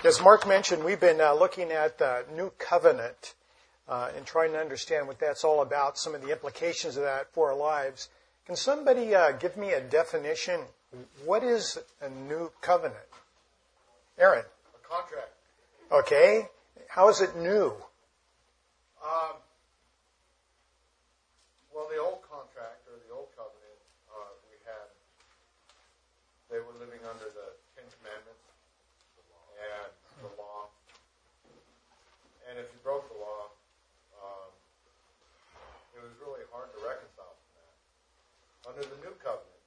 As Mark mentioned, we've been looking at the New Covenant and trying to understand what that's all about, some of the implications of that for our lives. Can somebody give me a definition? What is a New Covenant? Aaron? A contract. Okay. How is it new? Well, the old contract or the old covenant we had, they were living under the Ten Commandments and the law. And if you broke the law, it was really hard to reconcile from that. Under the new covenant,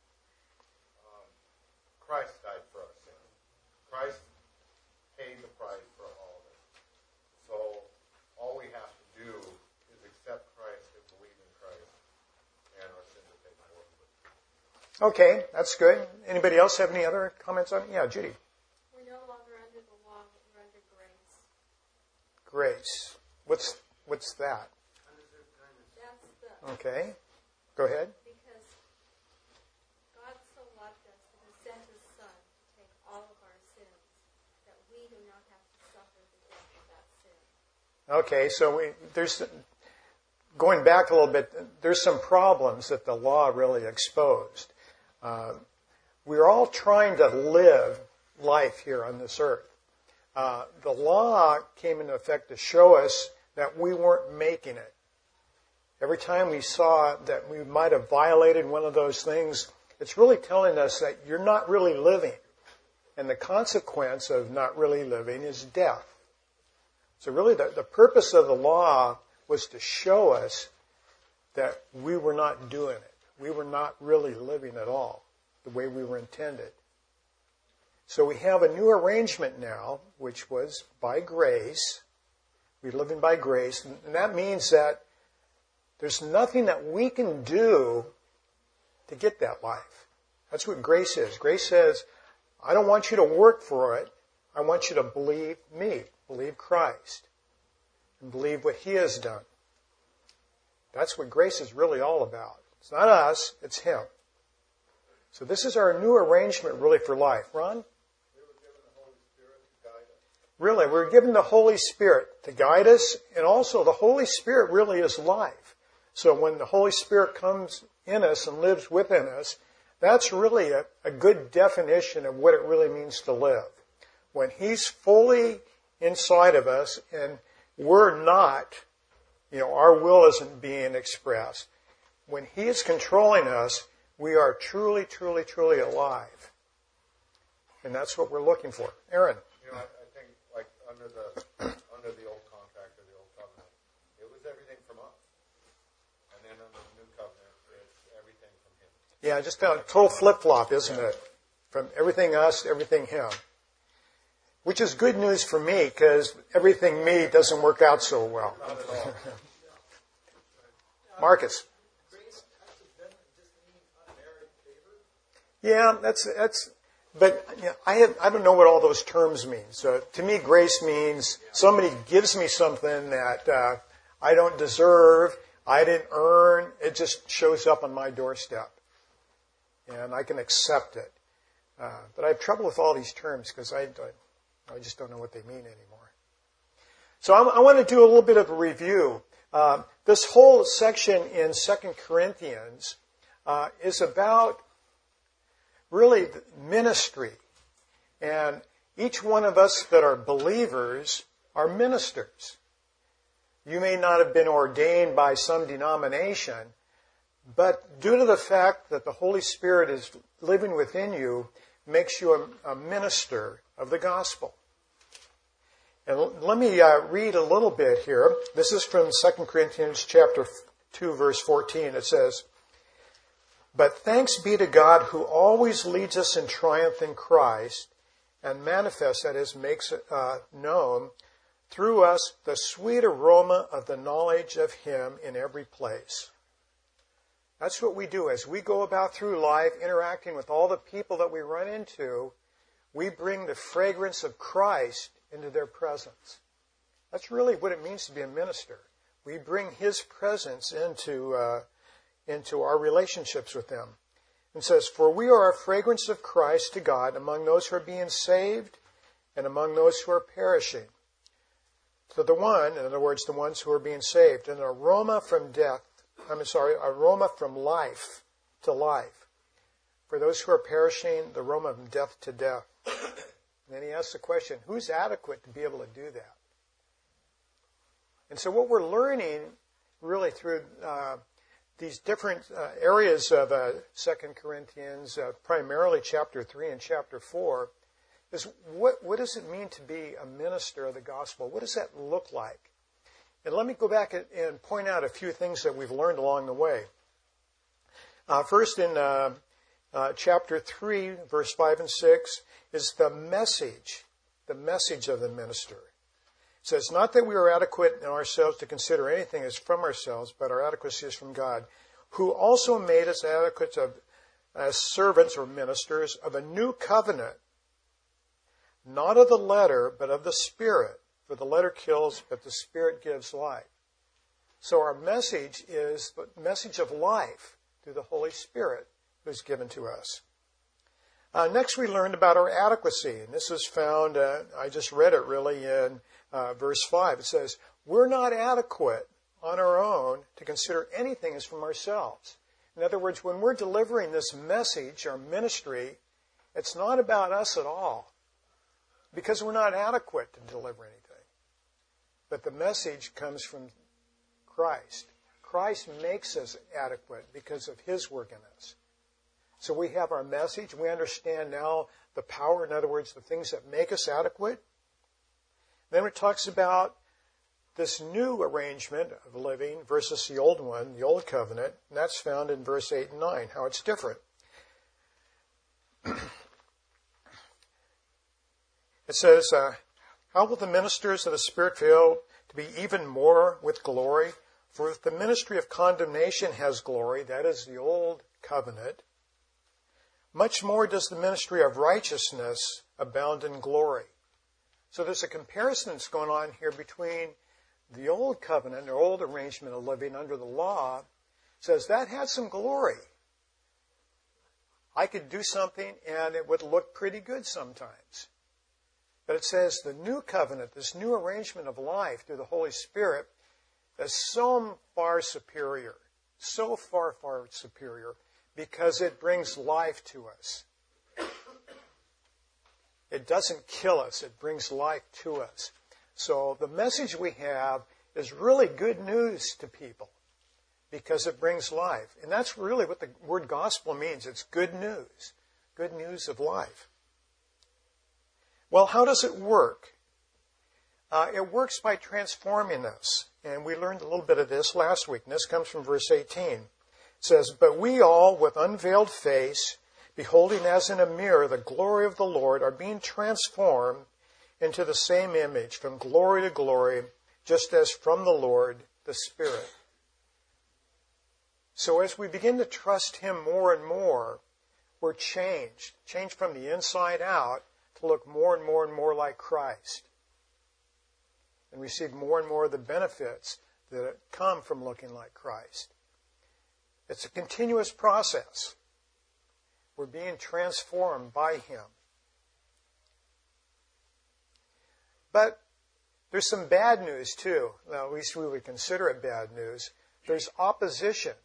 Christ died for our sins. Christ paid the price for all of it. So all we have to do is accept Christ and believe in Christ, and our sins are taken away. Okay, that's good. Anybody else have any other comments on it? Yeah, Judy. We're no longer under the law, but we're under grace. Grace. What's that? That's the... Okay. Go ahead. Because God so loved us that He sent His Son to take all of our sins, that we do not have to suffer the death of that sin. Okay, so there's, going back a little bit, there's some problems that the law really exposed. We're all trying to live life here on this earth. The law came into effect to show us that we weren't making it. Every time we saw that we might have violated one of those things, it's really telling us that you're not really living. And the consequence of not really living is death. So really the purpose of the law was to show us that we were not doing it. We were not really living at all the way we were intended. So we have a new arrangement now, which was by grace. We're living by grace. And that means that there's nothing that we can do to get that life. That's what grace is. Grace says, I don't want you to work for it. I want you to believe me, believe Christ, and believe what He has done. That's what grace is really all about. It's not us, it's Him. So this is our new arrangement really for life. Ron? Really, we're given the Holy Spirit to guide us, and also the Holy Spirit really is life. So when the Holy Spirit comes in us and lives within us, that's really a good definition of what it really means to live. When He's fully inside of us and we're not, our will isn't being expressed. When He is controlling us, we are truly, truly, truly alive. And that's what we're looking for. Aaron? I think like under the old contract or the old covenant, it was everything from us. And then under the new covenant, it's everything from Him. Yeah, just a total flip-flop, isn't it? From everything us to everything Him. Which is good news for me, because everything me doesn't work out so well. Not at all. Marcus? Yeah, but I don't know what all those terms mean. So to me, grace means somebody gives me something that I don't deserve, I didn't earn. It just shows up on my doorstep, and I can accept it. But I have trouble with all these terms because I just don't know what they mean anymore. So I want to do a little bit of a review. This whole section in 2 Corinthians is about really ministry. And each one of us that are believers are ministers. You may not have been ordained by some denomination, but due to the fact that the Holy Spirit is living within you, makes you a minister of the gospel. And let me read a little bit here. This is from 2 Corinthians chapter 2, verse 14. It says, "But thanks be to God who always leads us in triumph in Christ and manifests, that is, makes known through us the sweet aroma of the knowledge of Him in every place." That's what we do. As we go about through life, interacting with all the people that we run into, we bring the fragrance of Christ into their presence. That's really what it means to be a minister. We bring His presence into our relationships with them. It says, "For we are a fragrance of Christ to God among those who are being saved and among those who are perishing. To the one, in other words, the ones who are being saved, an aroma from life to life. For those who are perishing, the aroma from death to death. And then he asks the question, who's adequate to be able to do that? And so what we're learning really through these different areas of 2 Corinthians, primarily chapter 3 and chapter 4, is what does it mean to be a minister of the gospel? What does that look like? And let me go back and point out a few things that we've learned along the way. First, in chapter 3, verse 5 and 6, is the message of the minister. It says, not that we are adequate in ourselves to consider anything as from ourselves, but our adequacy is from God, who also made us adequate as servants or ministers of a new covenant, not of the letter, but of the Spirit. For the letter kills, but the Spirit gives life. So our message is the message of life through the Holy Spirit who is given to us. Next, we learned about our adequacy. And this is found, I just read it really in verse 5. It says, we're not adequate on our own to consider anything as from ourselves. In other words, when we're delivering this message, our ministry, it's not about us at all. Because we're not adequate to deliver anything. But the message comes from Christ. Christ makes us adequate because of His work in us. So we have our message. We understand now the power, in other words, the things that make us adequate. Then it talks about this new arrangement of living versus the old one, the old covenant. And that's found in verse 8 and 9, how it's different. It says, how will the ministers of the Spirit fail to be even more with glory? For if the ministry of condemnation has glory, that is the old covenant, much more does the ministry of righteousness abound in glory. So there's a comparison that's going on here between the old covenant, or old arrangement of living under the law. It says that had some glory. I could do something and it would look pretty good sometimes. But it says the new covenant, this new arrangement of life through the Holy Spirit, is so far superior, because it brings life to us. It doesn't kill us, it brings life to us. So the message we have is really good news to people, because it brings life. And that's really what the word gospel means. It's good news of life. Well, how does it work? It works by transforming us. And we learned a little bit of this last week. And this comes from verse 18. It says, but we all, with unveiled face, beholding as in a mirror the glory of the Lord, are being transformed into the same image, from glory to glory, just as from the Lord, the Spirit. So as we begin to trust Him more and more, we're changed from the inside out, to look more and more and more like Christ and receive more and more of the benefits that come from looking like Christ. It's a continuous process. We're being transformed by Him. But there's some bad news too. Now, at least we would consider it bad news. There's opposition.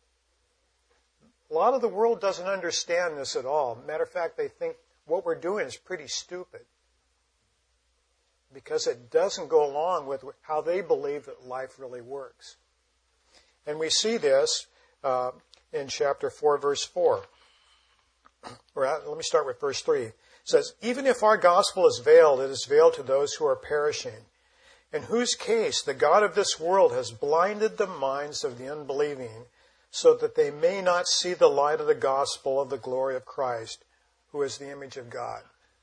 A lot of the world doesn't understand this at all. Matter of fact, they think what we're doing is pretty stupid, because it doesn't go along with how they believe that life really works. And we see this in chapter 4, verse 4. Let me start with verse 3. It says, even if our gospel is veiled, it is veiled to those who are perishing, in whose case the God of this world has blinded the minds of the unbelieving, so that they may not see the light of the gospel of the glory of Christ, who is the image of God.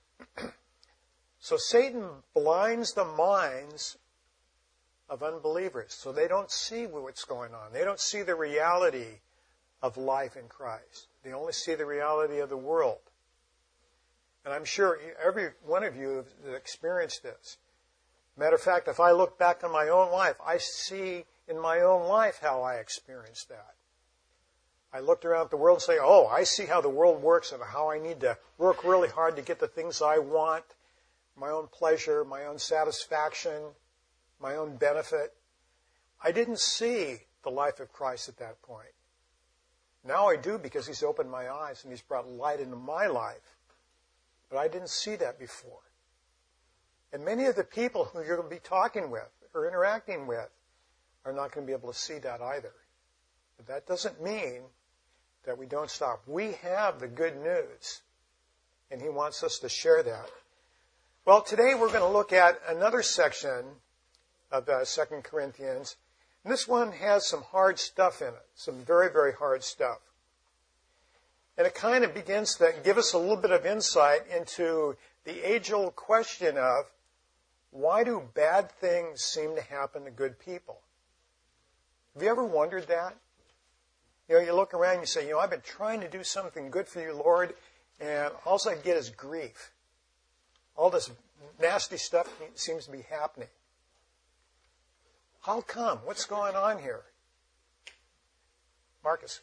So Satan blinds the minds of unbelievers, so they don't see what's going on. They don't see the reality of life in Christ. They only see the reality of the world. And I'm sure every one of you has experienced this. Matter of fact, if I look back on my own life, I see in my own life how I experienced that. I looked around at the world and say, oh, I see how the world works and how I need to work really hard to get the things I want. my own pleasure, my own satisfaction, my own benefit. I didn't see the life of Christ at that point. Now I do because he's opened my eyes and he's brought light into my life. But I didn't see that before. And many of the people who you're going to be talking with or interacting with are not going to be able to see that either. But that doesn't mean that we don't stop. We have the good news, and he wants us to share that. Well, today we're going to look at another section of 2 Corinthians. And this one has some hard stuff in it, some very, very hard stuff. And it kind of begins to give us a little bit of insight into the age-old question of, why do bad things seem to happen to good people? Have you ever wondered that? You know, you look around and you say, I've been trying to do something good for you, Lord, and all I get is grief. All this nasty stuff seems to be happening. How come? What's going on here? Marcus.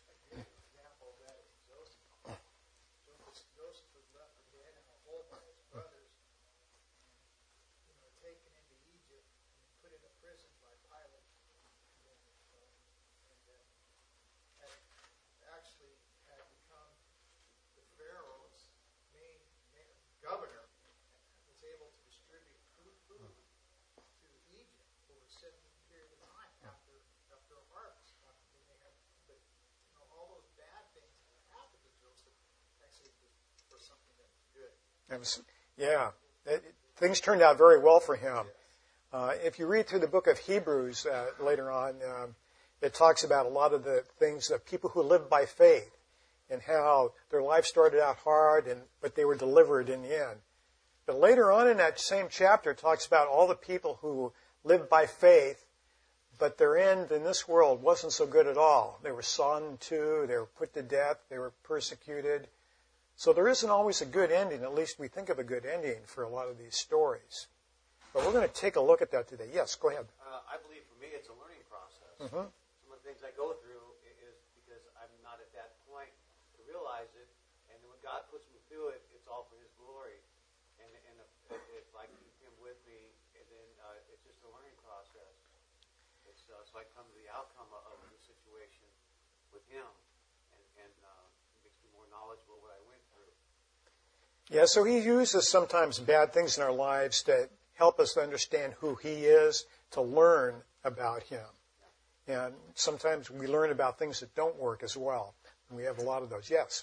Things turned out very well for him. If you read through the book of Hebrews later on, it talks about a lot of the things that people who lived by faith and how their life started out hard, but they were delivered in the end. But later on in that same chapter, it talks about all the people who lived by faith, but their end in this world wasn't so good at all. They were sawn in two, they were put to death, they were persecuted. So there isn't always a good ending. At least we think of a good ending for a lot of these stories. But we're going to take a look at that today. Yes, go ahead. I believe for me it's a learning process. Mm-hmm. Some of the things I go through is because I'm not at that point to realize it. And when God puts me through it, it's all for his glory. And if I keep him with me, and then it's just a learning process. It's so I come to the outcome of the situation with him. And it makes me more knowledgeable what I went through. Yeah, so he uses sometimes bad things in our lives to help us to understand who he is, to learn about him. And sometimes we learn about things that don't work as well. And we have a lot of those. Yes?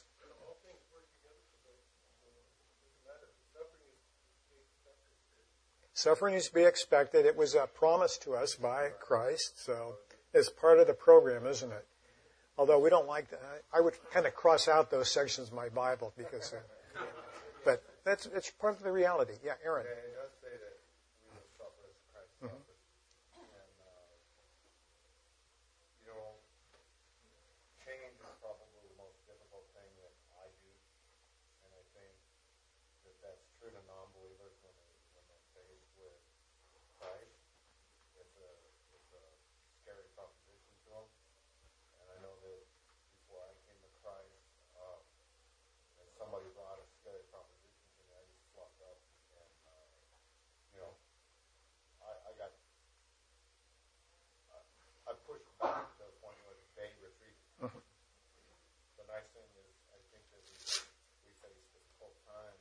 Suffering is to be expected. It was promised to us by Christ, so it's part of the program, isn't it? Although we don't like that. I would kind of cross out those sections of my Bible because... but it's part of the reality. Yeah, Aaron. Yeah, it does say that we will suffer as Christ suffered. And, change is probably the most difficult thing that I do. And I think that that's true to non-believers when they're faced with Christ. It's a scary proposition to them. And I know that before I came to Christ, and somebody brought a scary proposition to me, I just fluffed up. And, I pushed back to the point where they retreated. Mm-hmm. The nice thing is, I think that we face difficult times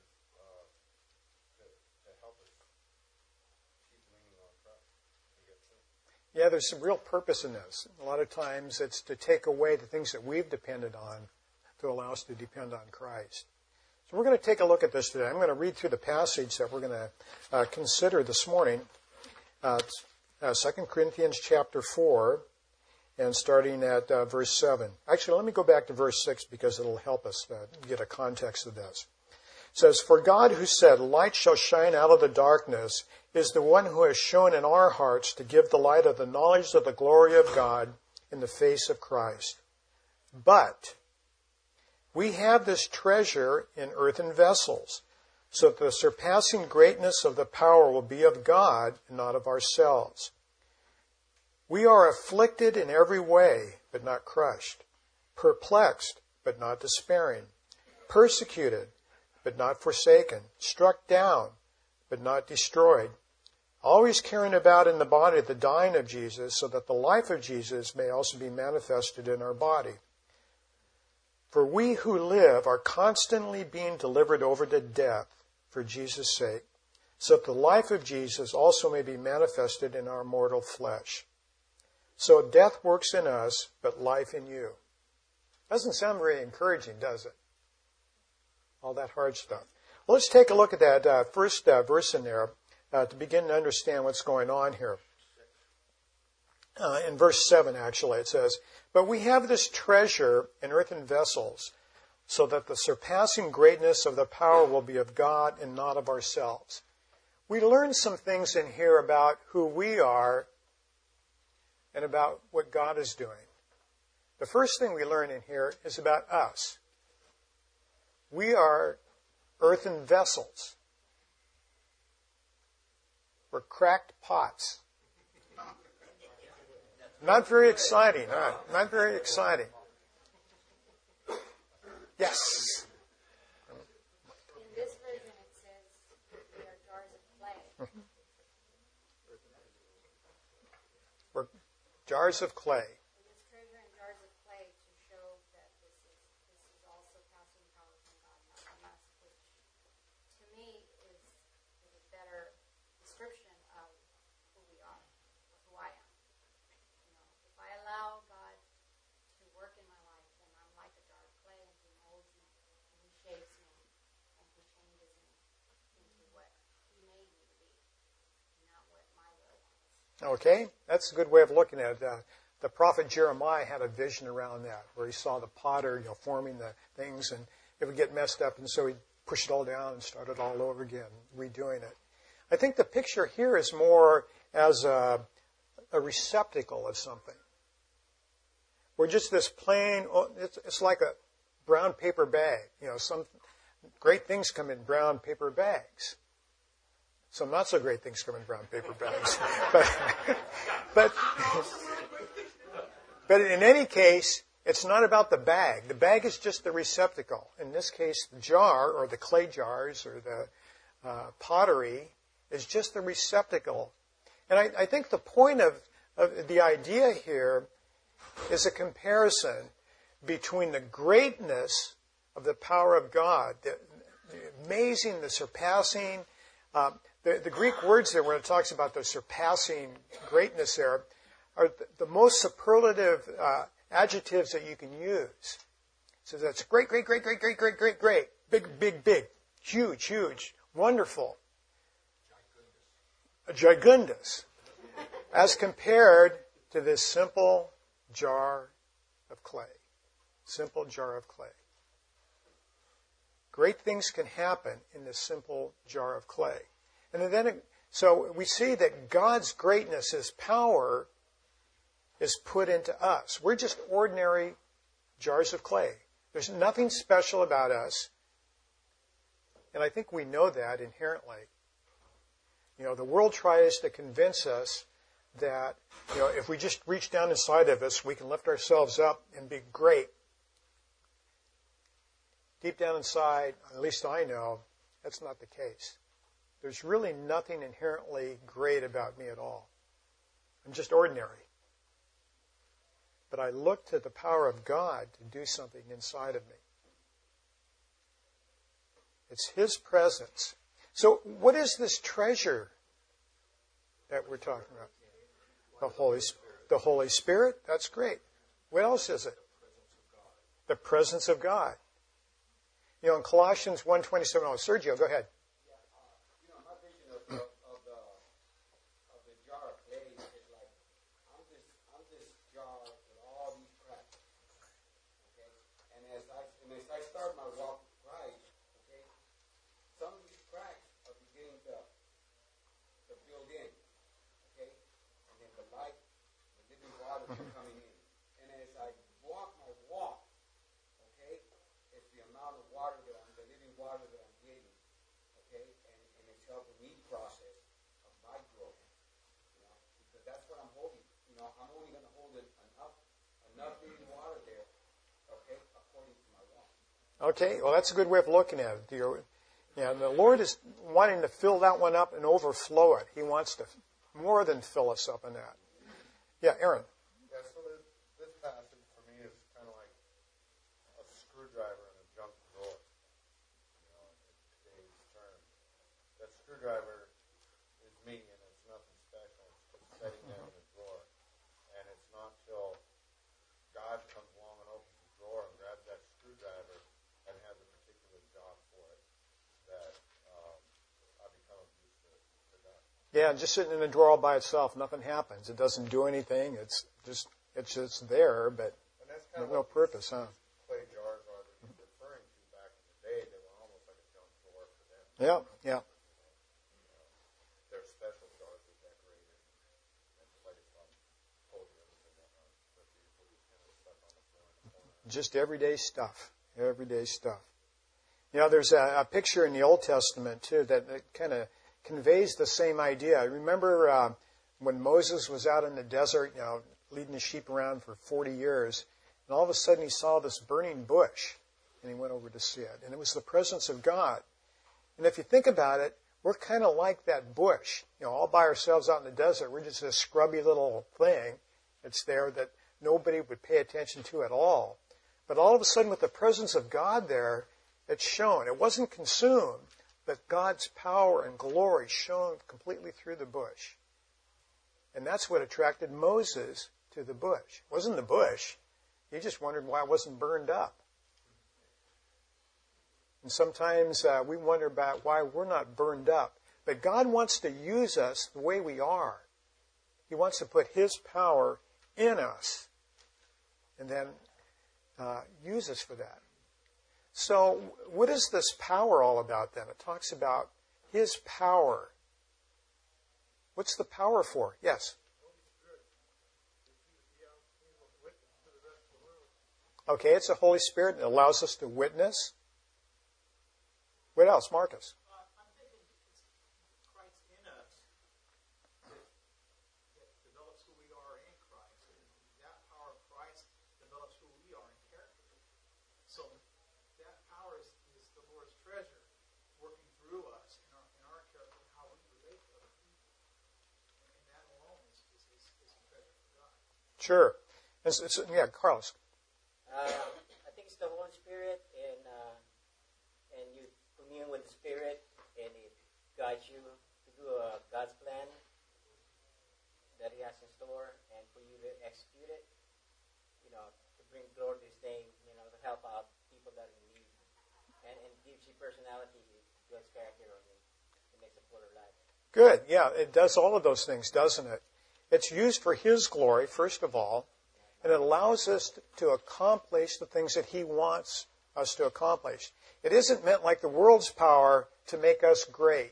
to help us keep leaning on Christ to get through. Yeah, there's some real purpose in this. A lot of times it's to take away the things that we've depended on to allow us to depend on Christ. So we're going to take a look at this today. I'm going to read through the passage that we're going to consider this morning. 2 Corinthians chapter 4, and starting at verse 7. Actually, let me go back to verse 6 because it'll help us get a context of this. It says, "For God who said, 'Light shall shine out of the darkness,' is the one who has shown in our hearts to give the light of the knowledge of the glory of God in the face of Christ. But we have this treasure in earthen vessels, so that the surpassing greatness of the power will be of God and not of ourselves. We are afflicted in every way, but not crushed, perplexed, but not despairing, persecuted, but not forsaken, struck down, but not destroyed. Always carrying about in the body the dying of Jesus, so that the life of Jesus may also be manifested in our body. For we who live are constantly being delivered over to death for Jesus' sake, so that the life of Jesus also may be manifested in our mortal flesh. So death works in us, but life in you. Doesn't sound very encouraging, does it? All that hard stuff. Well, let's take a look at that first verse in there to begin to understand what's going on here. In verse 7, actually, it says, "But we have this treasure in earthen vessels, so that the surpassing greatness of the power will be of God and not of ourselves." We learn some things in here about who we are and about what God is doing. The first thing we learn in here is about us. We are earthen vessels. We're cracked pots. Not very exciting, huh? Not very exciting. Yes. In this version, it says we are jars of clay. We're jars of clay. This treasure in jars of clay to show that this is also passing power from God, not from us, which to me is a better description of who we are, of who I am. If I allow God to work in my life, then I'm like a jar of clay, and He molds me, and He shapes me, and He changes me into what He made me to be, not what my will was. Okay, that's a good way of looking at it. The prophet Jeremiah had a vision around that, where he saw the potter, forming the things, and it would get messed up, and so he'd push it all down and start it all over again, redoing it. I think the picture here is more as a receptacle of something. We're just this plain, it's like a brown paper bag. Some great things come in brown paper bags. Some not so great things come in brown paper bags. But in any case, it's not about the bag. The bag is just the receptacle. In this case, the jar, or the clay jars, or the pottery, is just the receptacle. And I think the point of the idea here is a comparison between the greatness of the power of God, the amazing, the surpassing. The Greek words there, when it talks about the surpassing greatness there, are the most superlative adjectives that you can use. So that's great, great, great, great, great, great, great, great, big, big, big, huge, huge, wonderful. Gigundous, as compared to this simple jar of clay. Simple jar of clay. Great things can happen in this simple jar of clay. And then, so we see that God's greatness, His power, is put into us. We're just ordinary jars of clay. There's nothing special about us. And I think we know that inherently. The world tries to convince us that, if we just reach down inside of us, we can lift ourselves up and be great. Deep down inside, at least I know, that's not the case. There's really nothing inherently great about me at all. I'm just ordinary. But I look to the power of God to do something inside of me. It's His presence. So what is this treasure that we're talking about? The Holy Spirit? That's great. What else is it? The presence of God. In Colossians 1:27, Sergio, go ahead. My vision of the jar of clay is like, I'm this jar with all these cracks. Okay? And as I start my walk with Christ, okay, some of these cracks are beginning to build in. Okay? And then the light, the living water is coming in. And as I walk my walk, okay, it's the amount of water the living water that I'm getting. Okay, and it's helping me process of my growth, because that's what I'm holding. I'm only going to hold enough living water there, okay, according to my walk. Okay, well, that's a good way of looking at it. Yeah, and the Lord is wanting to fill that one up and overflow it. He wants to more than fill us up in that. Yeah, Aaron. Yeah, so this passage for me is kind of like a screwdriver in a junk drawer, in today's term. That screwdriver is me, and it's nothing special. It's setting down in a drawer. And it's not till God comes along and opens the drawer and grabs that screwdriver and has a particular job for it that I become used to God. Yeah, just sitting in the drawer all by itself, nothing happens. It doesn't do anything. It's just there, but And that's kind of no purpose, huh? clay jars are that he's referring to back in the day. They were almost like a junk drawer for them. Yeah, yeah. They're special jars that decorated and placed on podiums and whatnot. But these were just kind of stuff on the floor in the corner. Just everyday stuff. Everyday stuff. There's a picture in the Old Testament, too, that kind of conveys the same idea. Remember when Moses was out in the desert, leading the sheep around for 40 years, and all of a sudden he saw this burning bush, and he went over to see it. And it was the presence of God. And if you think about it, we're kind of like that bush. All by ourselves out in the desert, we're just a scrubby little thing that's there that nobody would pay attention to at all. But all of a sudden, with the presence of God there, it's shown. It wasn't consumed, but God's power and glory shone completely through the bush. And that's what attracted Moses to the bush. It wasn't the bush. He just wondered why it wasn't burned up. And sometimes we wonder about why we're not burned up. But God wants to use us the way we are. He wants to put His power in us and then use us for that. So what is this power all about then? It talks about His power. What's the power for? Yes? Okay, it's the Holy Spirit that allows us to witness. What else, Marcus? I'm thinking it's Christ in us that develops who we are in Christ. That power of Christ develops who we are in character. So that power is the Lord's treasure working through us in our character and how we relate to other people. And that alone is a treasure for God. Sure. Yeah, Carlos. I think it's the Holy Spirit, and you commune with the Spirit, and it guides you to do God's plan that He has in store, and for you to execute it, to bring glory to His name, to help out people that are in need, and gives you personality, builds character, and it makes a fuller life. Good. Yeah, it does all of those things, doesn't it? It's used for His glory, first of all, and it allows us to accomplish the things that He wants us to accomplish. It isn't meant like the world's power to make us great.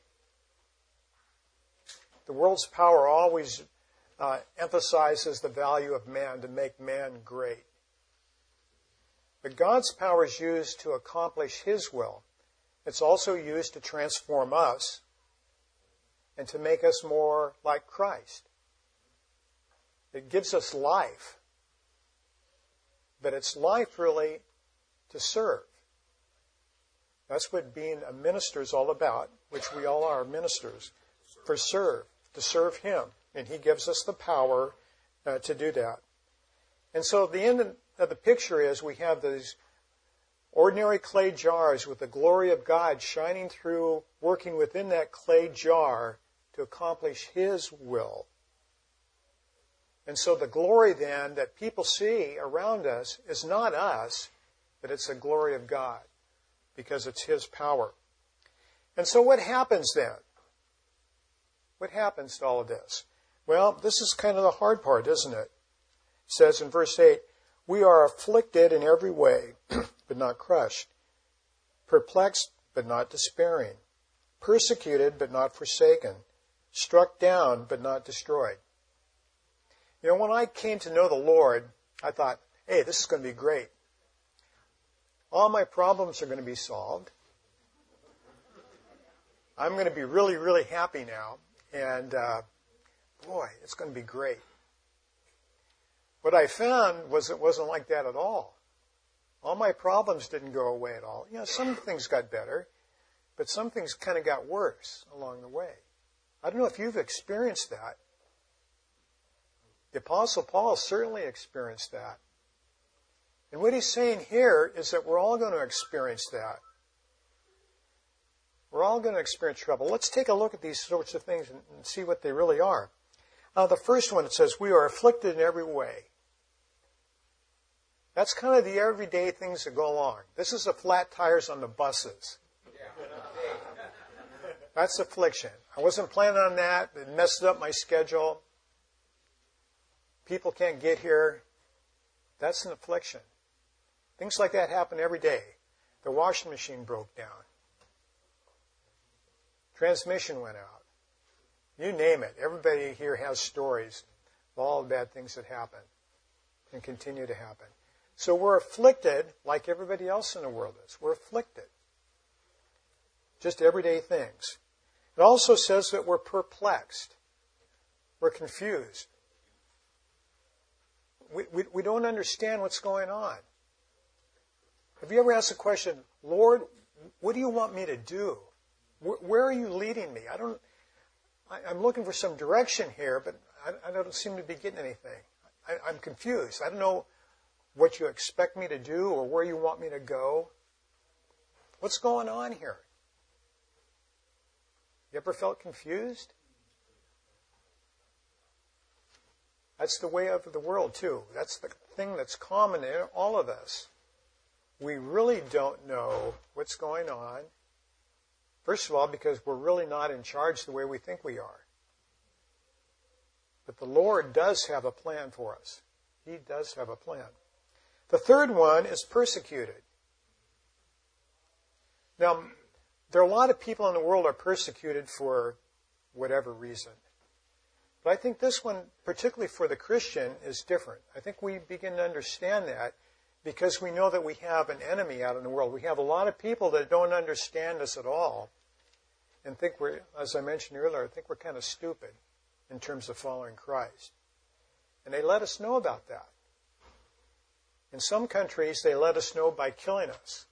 The world's power always emphasizes the value of man, to make man great. But God's power is used to accomplish His will. It's also used to transform us and to make us more like Christ. It gives us life. But it's life really to serve. That's what being a minister is all about, which we all are ministers, to serve Him. And He gives us the power to do that. And so the end of the picture is we have these ordinary clay jars with the glory of God shining through, working within that clay jar to accomplish His will. And so the glory then that people see around us is not us, but it's the glory of God, because it's His power. And so what happens then? What happens to all of this? Well, this is kind of the hard part, isn't it? It says in verse 8, we are afflicted in every way, but not crushed, perplexed, but not despairing, persecuted, but not forsaken, struck down, but not destroyed. When I came to know the Lord, I thought, hey, this is going to be great. All my problems are going to be solved. I'm going to be really, really happy now. And, boy, it's going to be great. What I found was it wasn't like that at all. All my problems didn't go away at all. Some things got better. but some things kind of got worse along the way. I don't know if you've experienced that. The Apostle Paul certainly experienced that. And what he's saying here is that we're all going to experience that. We're all going to experience trouble. Let's take a look at these sorts of things and see what they really are. The first one, it says, we are afflicted in every way. That's kind of the everyday things that go along. This is the flat tires on the buses. That's affliction. I wasn't planning on that. It messed up my schedule. People can't get here. That's an affliction. Things like that happen every day. The washing machine broke down. Transmission went out. You name it. Everybody here has stories of all the bad things that happen and continue to happen. So we're afflicted like everybody else in the world is. We're afflicted. Just everyday things. It also says that we're perplexed. We're confused. We don't understand what's going on. Have you ever asked the question, Lord, what do you want me to do? Where are you leading me? I'm looking for some direction here, but I don't seem to be getting anything. I'm confused. I don't know what you expect me to do or where you want me to go. What's going on here? You ever felt confused? That's the way of the world, too. That's the thing that's common in all of us. We really don't know what's going on. First of all, because we're really not in charge the way we think we are. But the Lord does have a plan for us. He does have a plan. The third one is persecuted. Now, there are a lot of people in the world are persecuted for whatever reason. But I think this one, particularly for the Christian, is different. I think we begin to understand that because we know that we have an enemy out in the world. We have a lot of people that don't understand us at all and think we're, as I mentioned earlier, I think we're kind of stupid in terms of following Christ. And they let us know about that. In some countries, they let us know by killing us.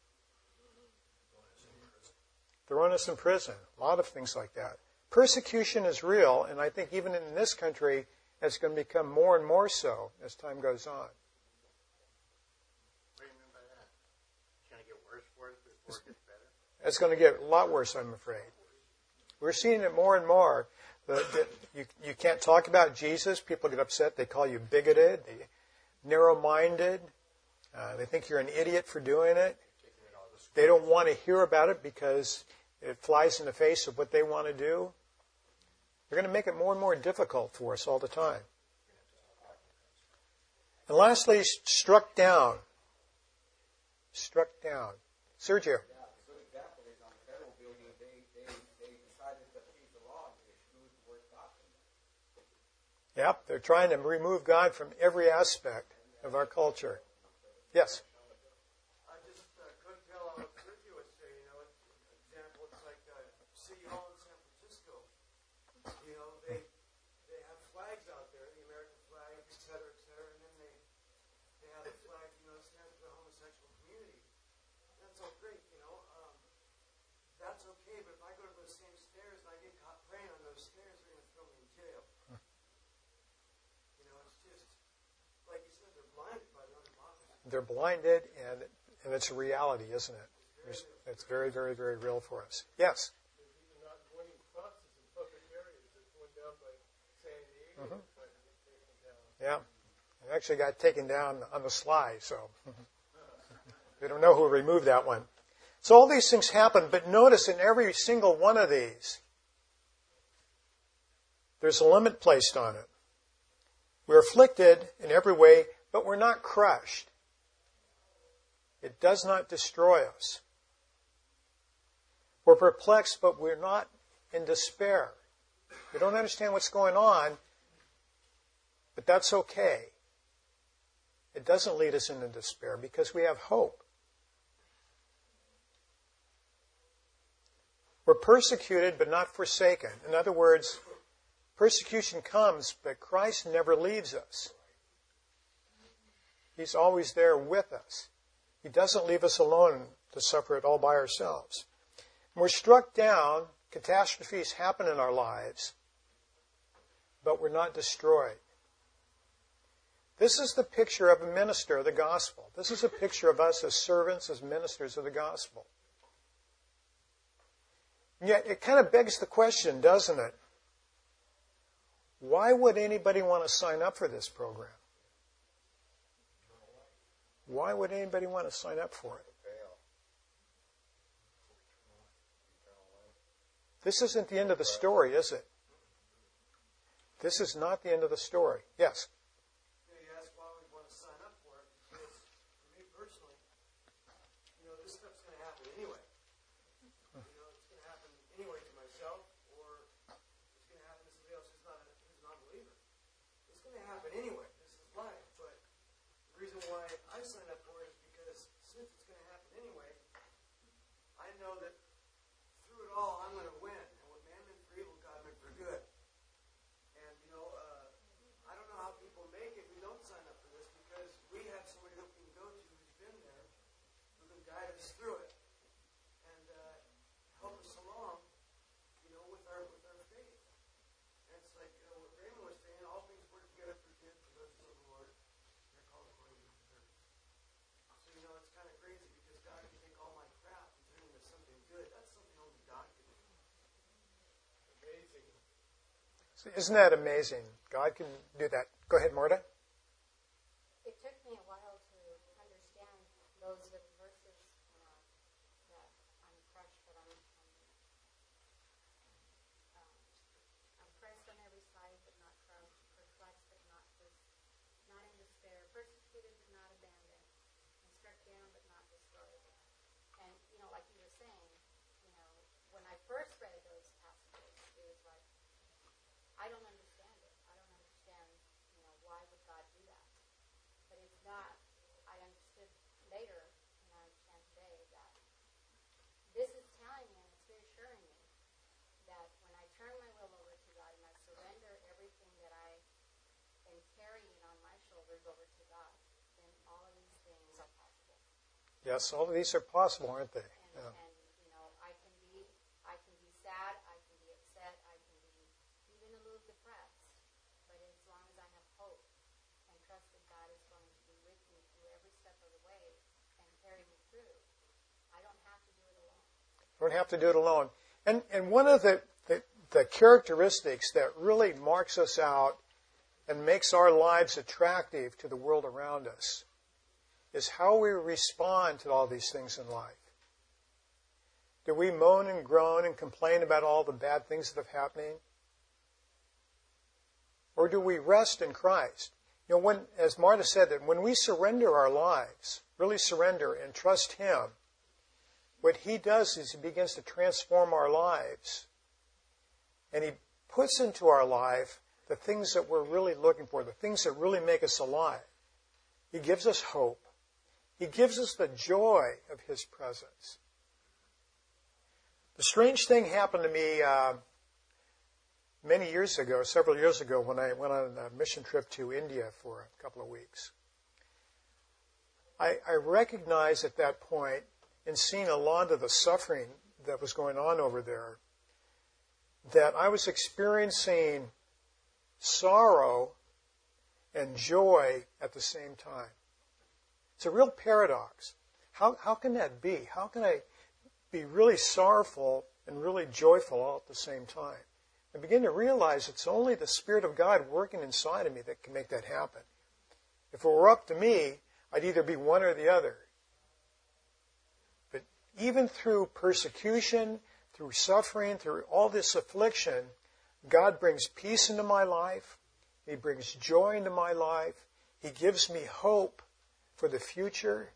Throwing us in prison. A lot of things like that. Persecution is real, and I think even in this country, it's going to become more and more so as time goes on. What do you mean by that? It's going to get worse for us before it gets better? It's going to get a lot worse, I'm afraid. We're seeing it more and more. You can't talk about Jesus. People get upset. They call you bigoted, narrow-minded. They think you're an idiot for doing it. They don't want to hear about it because it flies in the face of what they want to do. They're going to make it more and more difficult for us all the time. And lastly, struck down. Struck down. Sergio. Yeah, a good example is on the federal building, they decided to change the law and they exclude the word God from it. Yep, they're trying to remove God from every aspect of our culture. Yes? I just couldn't tell what Sergio was saying. You know, an example, it's like City Hall in San Francisco. You know, they have flags out there, the American flag, et cetera, and then they have a flag, you know, stands for the homosexual community. That's all great, you know. That's okay, but if I go to those same stairs and I get caught praying on those stairs, they're going to throw me in jail. You know, it's just, like you said, they're blinded by their own hypocrisy. They're blinded, and it's a reality, isn't it? It's very, very, very real for us. Yes? There's even not winning crosses in public areas. There's one down by San Diego trying to get taken down. Yeah. It actually got taken down on the sly, so we don't know who removed that one. So all these things happen, but notice in every single one of these, there's a limit placed on it. We're afflicted in every way, but we're not crushed. It does not destroy us. We're perplexed, but we're not in despair. We don't understand what's going on, but that's okay. It doesn't lead us into despair because we have hope. We're persecuted, but not forsaken. In other words, persecution comes, but Christ never leaves us. He's always there with us. He doesn't leave us alone to suffer it all by ourselves. We're struck down, catastrophes happen in our lives, but we're not destroyed. This is the picture of a minister of the gospel. This is a picture of us as servants, as ministers of the gospel. And yet it kind of begs the question, doesn't it? Why would anybody want to sign up for this program? Why would anybody want to sign up for it? This isn't the end of the story, is it? This is not the end of the story. Yes? You ask why we want to sign up for it, because for me personally, this stuff's going to happen anyway. It's going to happen anyway to myself, or it's going to happen to somebody else who's not a believer. It's going to happen anyway. This is life. But the reason why I signed up for it is because since it's going to happen anyway, I know that through it all, I'm going to win. And what man meant for evil, God meant for good. And, I don't know how people make it who don't sign up for this, because we have somebody that we can go to who's been there, who can guide us through it, and help us along, with our faith. And it's like what Raymond was saying, all things work together for good for those who love the Lord. They're called according to His purpose. So, it's kind of crazy, because God can take all my crap and turn it into something good. That's something only God can do. Amazing. Isn't that amazing? God can do that. Go ahead, Marta. It took me a while to understand those little verses, that I'm crushed, but I'm pressed on every side, but not crushed, perplexed, but not in despair, persecuted, but not abandoned, and struck down, but not destroyed. And, like you were saying, when I first read those passages, it was like, I don't understand it. I don't understand, why would God do that? But it's not. I understood later, and I understand today, that this is telling me, and it's reassuring me, that when I turn my will over to God and I surrender everything that I am carrying on my shoulders over to God, then all of these things are possible. Yes, all of these are possible, aren't they? And I can be sad, I can be upset, I can be even a little depressed. But as long as I have hope and trust that God is going to be with me through every step of the way and carry me through, I don't have to do it alone. Don't have to do it alone. And one of the characteristics that really marks us out and makes our lives attractive to the world around us is how we respond to all these things in life. Do we moan and groan and complain about all the bad things that are happening? Or do we rest in Christ? As Marta said, that when we surrender our lives, really surrender and trust Him, what He does is He begins to transform our lives. And He puts into our life the things that we're really looking for, the things that really make us alive. He gives us hope. He gives us the joy of His presence. The strange thing happened to me several years ago, when I went on a mission trip to India for a couple of weeks. I recognized at that point, in seeing a lot of the suffering that was going on over there, that I was experiencing sorrow and joy at the same time. It's a real paradox. How can that be? How can I be really sorrowful and really joyful all at the same time? I begin to realize it's only the Spirit of God working inside of me that can make that happen. If it were up to me, I'd either be one or the other. But even through persecution, through suffering, through all this affliction, God brings peace into my life. He brings joy into my life. He gives me hope for the future.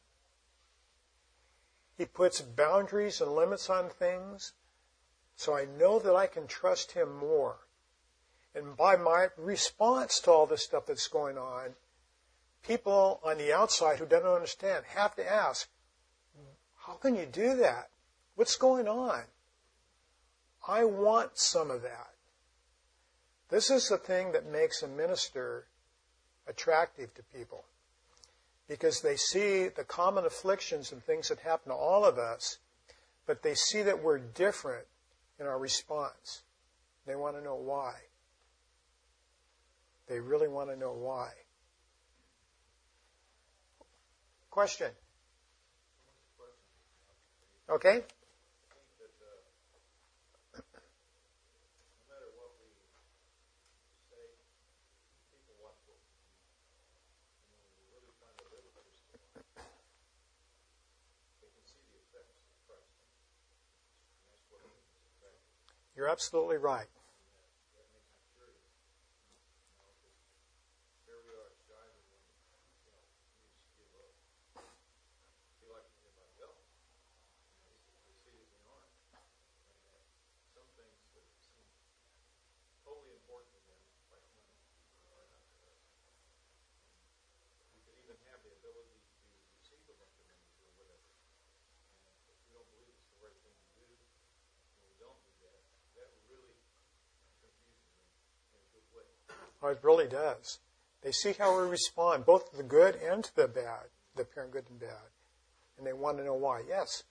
He puts boundaries and limits on things, so I know that I can trust Him more. And by my response to all this stuff that's going on, people on the outside who don't understand have to ask, how can you do that? What's going on? I want some of that. This is the thing that makes a minister attractive to people, because they see the common afflictions and things that happen to all of us, but they see that we're different in our response. They want to know why. They really want to know why. Question? Okay? You're absolutely right. Oh, it really does. They see how we respond, both to the good and to the bad, the apparent good and bad. And they want to know why. Yes?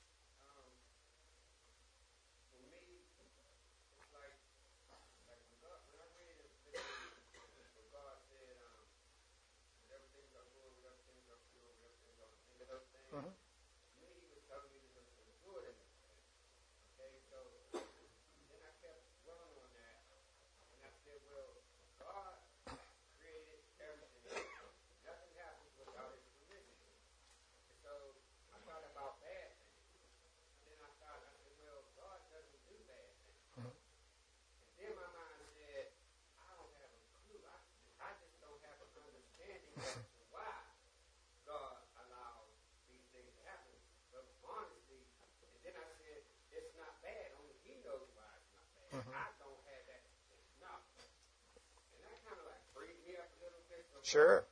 Sure.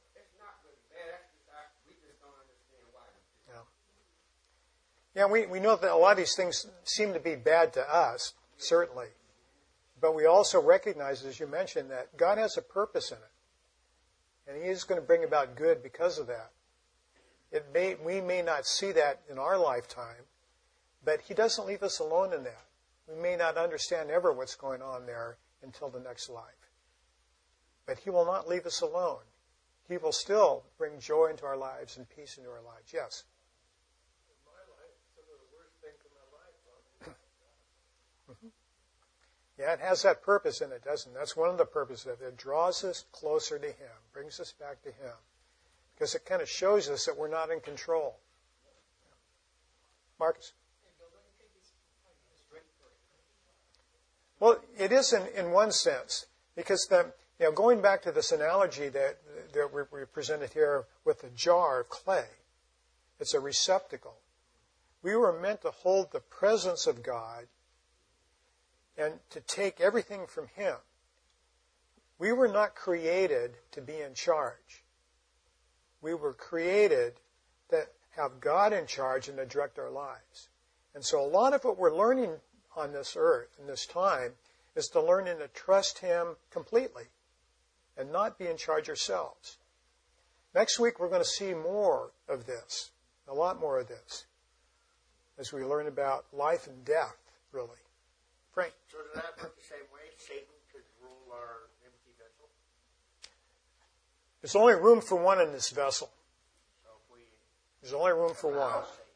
Yeah, we know that a lot of these things seem to be bad to us, certainly. But we also recognize, as you mentioned, that God has a purpose in it. And He is going to bring about good because of that. We may not see that in our lifetime, but He doesn't leave us alone in that. We may not understand ever what's going on there until the next life. But He will not leave us alone. He will still bring joy into our lives and peace into our lives. Yes? In my life, some of the worst things in my life brought me back. Yeah, it has that purpose in it, doesn't it? That's one of the purposes of it. It draws us closer to Him, brings us back to Him. Because it kind of shows us that we're not in control. Marcus? Well, it is in one sense. Because going back to this analogy that we presented here with a jar of clay, it's a receptacle. We were meant to hold the presence of God and to take everything from Him. We were not created to be in charge. We were created to have God in charge and to direct our lives. And so a lot of what we're learning on this earth in this time is to learn and to trust Him completely and not be in charge ourselves. Next week we're going to see more of this, a lot more of this, as we learn about life and death, really. Frank? So does that work the same way? Satan could rule our empty vessel? There's only room for one in this vessel. So if we There's only room for one. allow Satan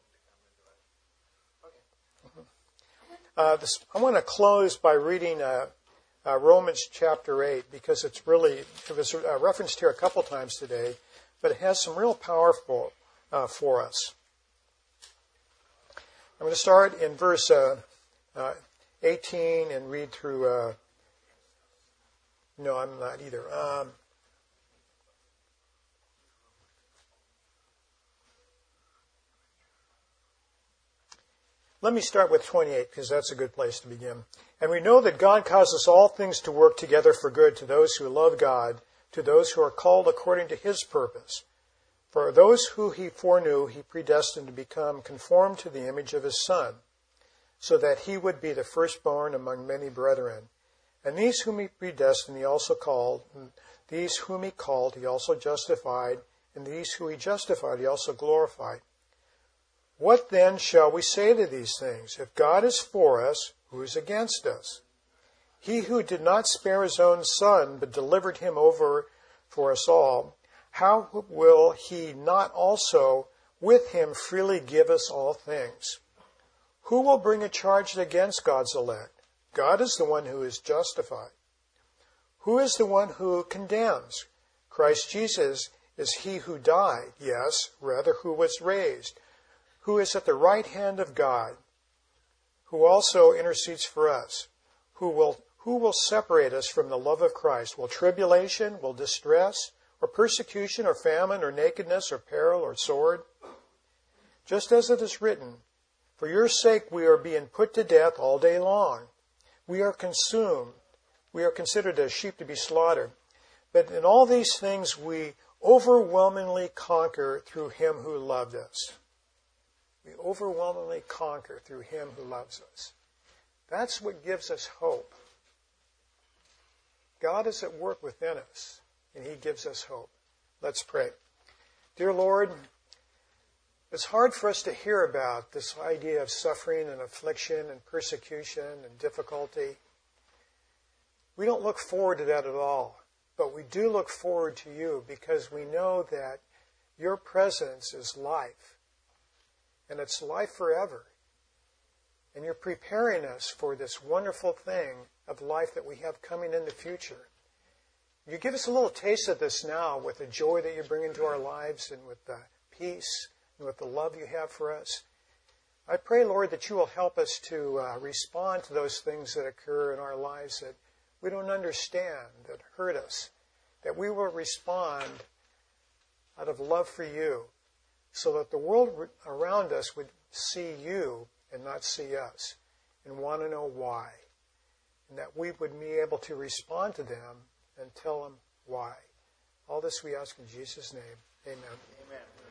to come into us. I want to close by reading Romans chapter 8 because it was referenced here a couple times today, but it has some real powerful for us. I'm going to start in verse 18 and read through. No, I'm not either. Let me start with 28 because that's a good place to begin. And we know that God causes all things to work together for good to those who love God, to those who are called according to His purpose. For those who He foreknew, He predestined to become conformed to the image of His Son, so that He would be the firstborn among many brethren. And these whom He predestined, He also called. And these whom He called, He also justified. And these who He justified, He also glorified. What then shall we say to these things? If God is for us, who is against us? He who did not spare his own Son, but delivered him over for us all, how will he not also with him freely give us all things? Who will bring a charge against God's elect? God is the one who is justified. Who is the one who condemns? Christ Jesus is he who died, yes, rather who was raised, who is at the right hand of God, who also intercedes for us. Who will separate us from the love of Christ? Will tribulation, will distress, or persecution, or famine, or nakedness, or peril, or sword? Just as it is written, for your sake we are being put to death all day long. We are consumed. We are considered as sheep to be slaughtered. But in all these things we overwhelmingly conquer through him who loved us. We overwhelmingly conquer through him who loves us. That's what gives us hope. God is at work within us, and he gives us hope. Let's pray. Dear Lord, it's hard for us to hear about this idea of suffering and affliction and persecution and difficulty. We don't look forward to that at all, but we do look forward to you because we know that your presence is life, and it's life forever. And you're preparing us for this wonderful thing of life that we have coming in the future. You give us a little taste of this now with the joy that you bring into our lives and with the peace and with the love you have for us. I pray, Lord, that you will help us to respond to those things that occur in our lives that we don't understand, that hurt us, that we will respond out of love for you so that the world around us would see you and not see us and want to know why. And that we would be able to respond to them and tell them why. All this we ask in Jesus' name. Amen. Amen.